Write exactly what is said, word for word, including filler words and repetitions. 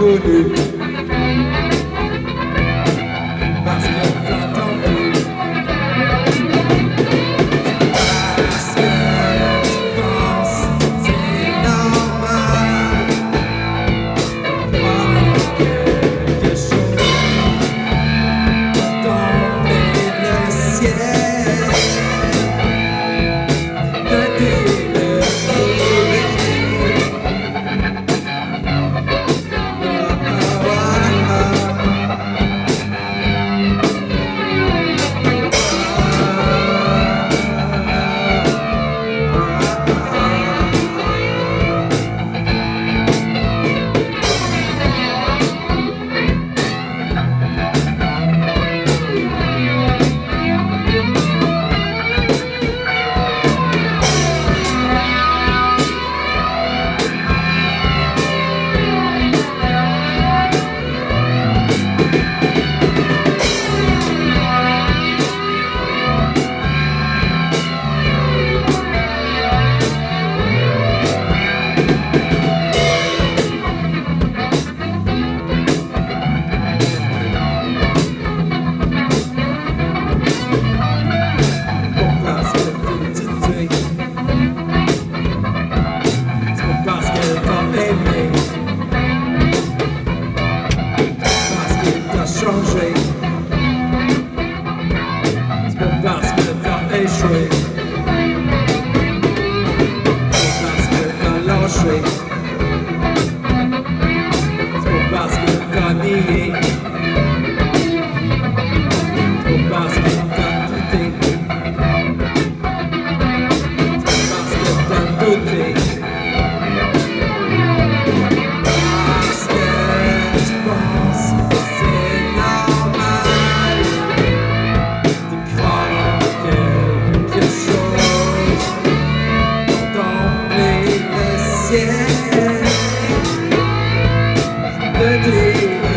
connu. Parce que t'attends plus. Parce que tu penses c'est normal. Croire quelque chose tomber le ciel. De dire le trouver. Changé. C'est pas parce que t'as échoué. C'est pas parce que t'as lâché. C'est pas parce que t'as nié. C'est pas parce que t'as quitté. C'est pas parce que t'as douté. Parce que tu penses c'est normal de croire quelque chose tomber le ciel, de dire